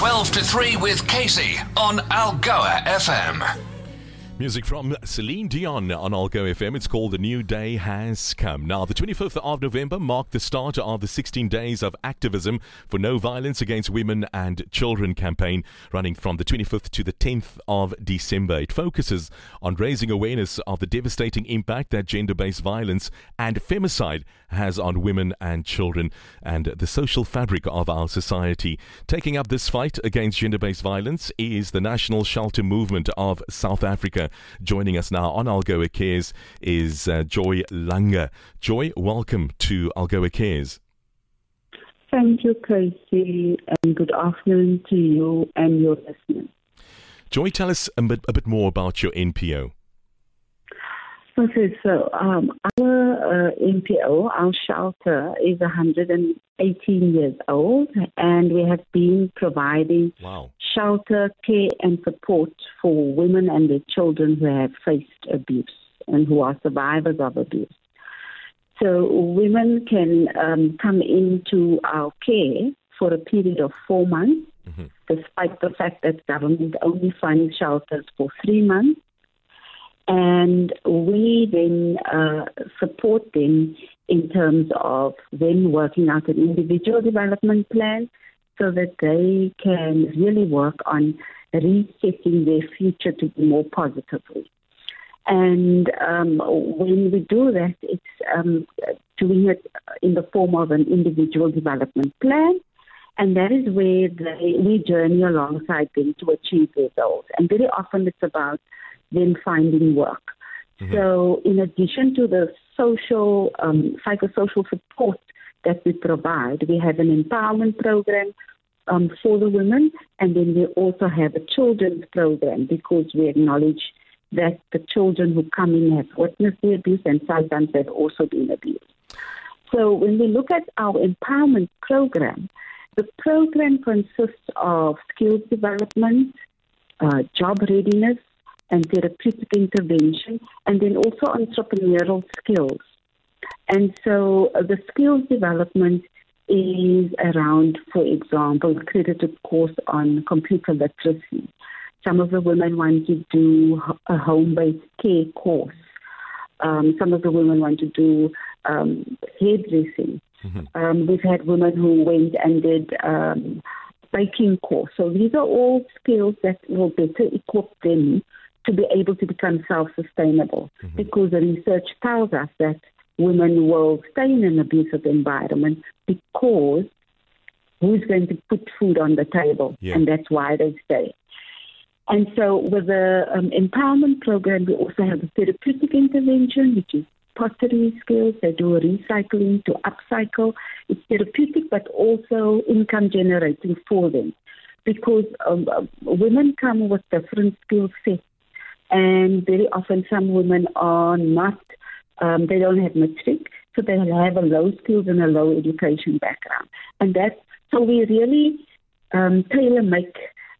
12 to 3 with Casey on Algoa FM. Music from Celine Dion on Algo FM. It's called The New Day Has Come. Now, the 25th of November marked the start of the 16 days of activism for no violence against women and children campaign, running from the 25th to the 10th of December. It focuses on raising awareness of the devastating impact that gender-based violence and femicide has on women and children and the social fabric of our society. Taking up this fight against gender-based violence is the National Shelter Movement of South Africa. Joining us now on Algoa Cares is Joy Langa. Joy, welcome to Algoa Cares. Thank you, Casey, and good afternoon to you and your listeners. Joy, tell us a bit more about your NPO. Okay, so our NPO, our shelter, is 118 years old, and we have been providing shelter, care and support for women and their children who have faced abuse and who are survivors of abuse. So women can come into our care for a period of 4 months, despite the fact that government only funds shelters for 3 months. And we then support them in terms of them working out an individual development plan so that they can really work on resetting their future to be more positively. And when we do that, it's doing it in the form of an individual development plan. And that is where we journey alongside them to achieve their goals. And very often it's about them finding work. So in addition to the social, psychosocial support that we provide, we have an empowerment program for the women, and then we also have a children's program because we acknowledge that the children who come in have witnessed the abuse and sometimes have also been abused. So when we look at our empowerment program, the program consists of skills development, job readiness, and therapeutic intervention, and then also entrepreneurial skills. And so the skills development is around, for example, a credited course on computer literacy. Some of the women want to do a home-based care course. Some of the women want to do hairdressing. We've had women who went and did baking course. So these are all skills that will better equip them to be able to become self-sustainable, because the research tells us that women will stay in an abusive environment because who's going to put food on the table, and that's why they stay. And so with the empowerment program, we also have a therapeutic intervention, which is pottery skills. They do a recycling to upcycle. It's therapeutic, but also income generating for them, because women come with different skill sets. And very often some women are not, they don't have matric, so they have a low skills and a low education background. And so we really tailor-make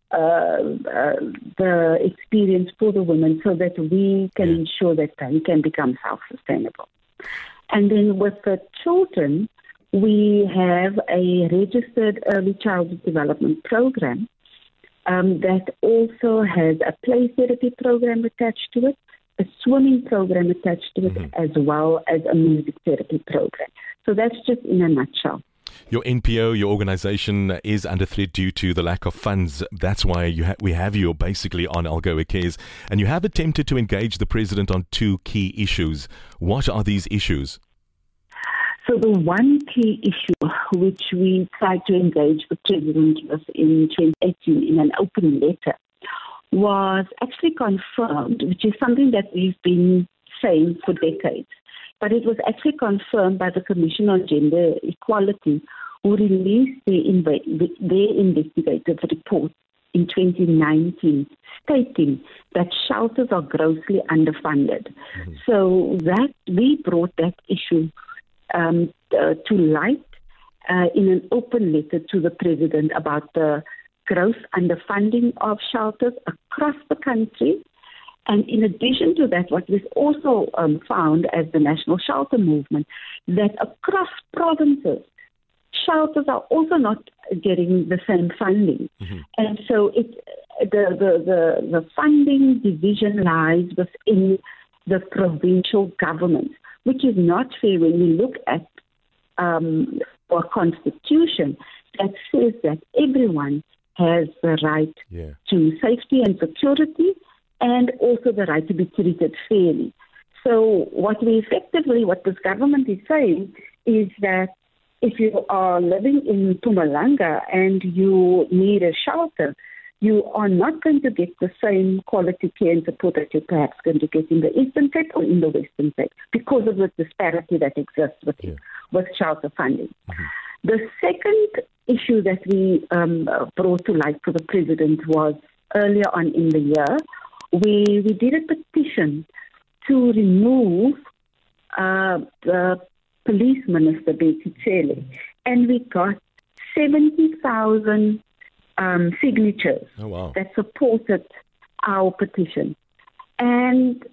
the experience for the women so that we can ensure that they can become self-sustainable. And then with the children, we have a registered early childhood development program that also has a play therapy program attached to it, a swimming program attached to it, as well as a music therapy program. So that's just in a nutshell. Your NPO, your organization, is under threat due to the lack of funds. That's why we have you basically on Algoa Cares. And you have attempted to engage the president on 2 key issues. What are these issues? So the one key issue which we tried to engage the president with in 2018 in an open letter was actually confirmed, which is something that we've been saying for decades. But it was actually confirmed by the Commission on Gender Equality, who released their investigative report in 2019, stating that shelters are grossly underfunded. So that we brought that issue to light in an open letter to the president about the gross underfunding of shelters across the country. And in addition to that, what we've also found as the National Shelter Movement, that across provinces, shelters are also not getting the same funding. And so the funding division lies within the provincial government, which is not fair when you look at our constitution that says that everyone has the right to safety and security and also the right to be treated fairly. So what this government is saying is that if you are living in Mpumalanga and you need a shelter, you are not going to get the same quality care and support that you're perhaps going to get in the Eastern Cape or in the Western Cape because of the disparity that exists with shelter funding. The second issue that we brought to light for the President was earlier on in the year, where we did a petition to remove the Police Minister, Betty Cele, and we got 70,000 signatures that supported our petition. And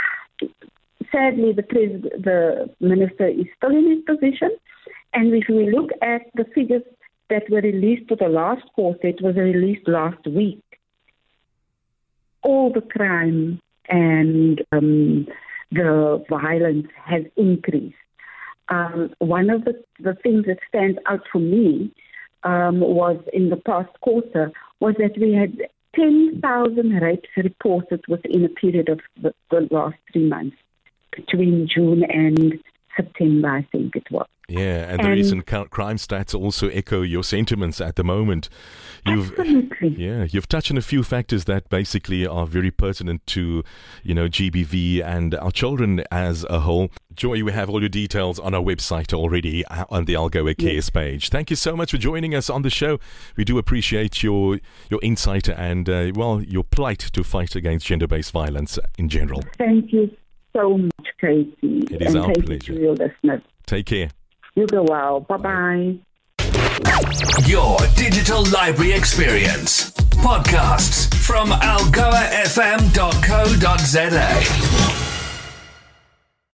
sadly, the minister is still in his position. And if we look at the figures that were released for the last quarter, it was released last week. All the crime and the violence has increased. One of the things that stands out for me was in the past quarter was that we had 10,000 rapes reported within a period of the last 3 months, between June and September, I think it was. Yeah, and the recent crime stats also echo your sentiments at the moment. Absolutely. Yeah, you've touched on a few factors that basically are very pertinent to, GBV and our children as a whole. Joy, we have all your details on our website already on the Algoa Cares page. Thank you so much for joining us on the show. We do appreciate your insight and, your plight to fight against gender-based violence in general. Thank you so much, Casey. It is our pleasure. You to your listeners. Take care. You go well. Bye-bye. Your digital library experience. Podcasts from algoafm.co.za.